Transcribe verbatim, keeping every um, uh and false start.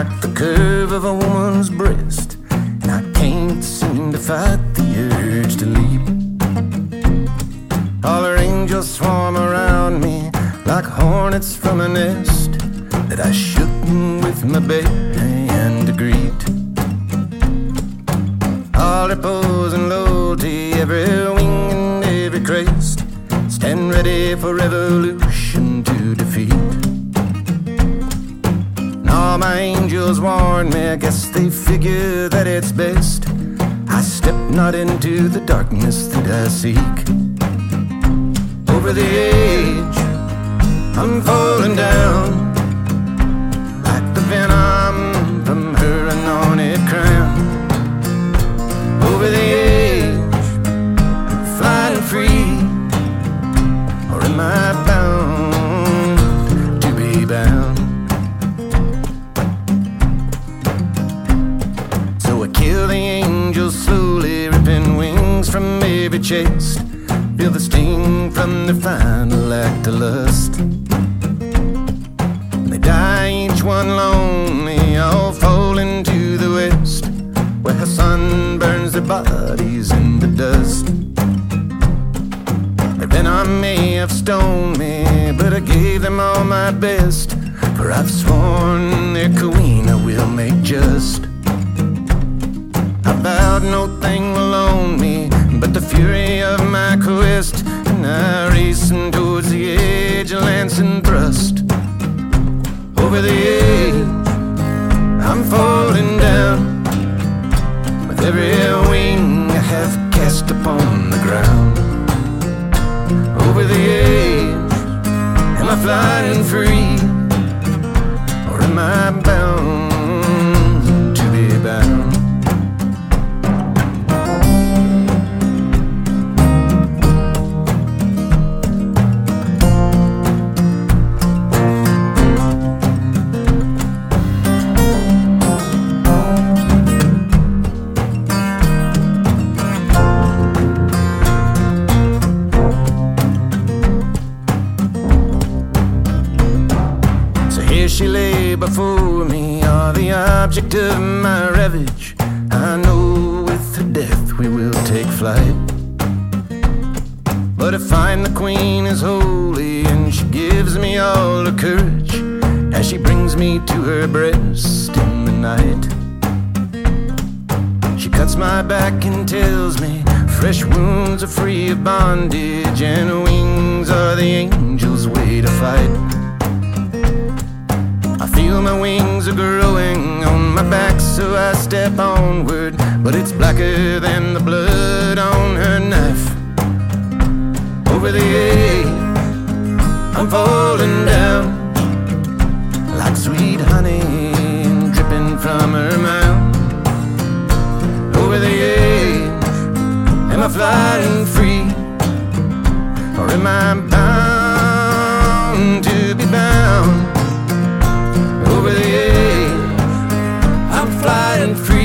like the curve of a woman's breast, and I can't seem to fight the urge to leap. All her angels swarm around me like hornets from a nest that I shook with my bare hand to greet. All her pose and loyalty, every wing and every crest, stand ready for revolution to defeat. And all my angels warn me, I guess they figure that it's best I step not into the darkness that I seek. Over the edge, I'm falling down like the venom from her anointed crown. Over the edge, I'm flying free, or am I bound to be bound? So I kill the angels slowly, ripping wings from every chest. Feel the sting from their final act of lust. They die each one lonely, all fall into the west, where the sun burns their bodies into dust. Their venom may have stoned me, but I gave them all my best, for I've sworn their queen I will make just. I vowed no thing will own me but the fury of my quest, and I racing towards the edge, a lance and thrust. Over the edge, I'm falling down, with every wing I have cast upon the ground. Over the edge, am I flying free, or am I bound to be bound? She lay before me, all the object of my ravage. I know with her death we will take flight, but I find the queen is holy, and she gives me all her courage as she brings me to her breast in the night. She cuts my back and tells me fresh wounds are free of bondage, and wings are the angels' way to fight. I feel my wings are growing on my back, so I step onward, but it's blacker than the blood on her knife. Over the edge, I'm falling down like sweet honey dripping from her mouth. Over the edge, am I flying free, or am I bound to be bound? Over the edge, I'm flying free.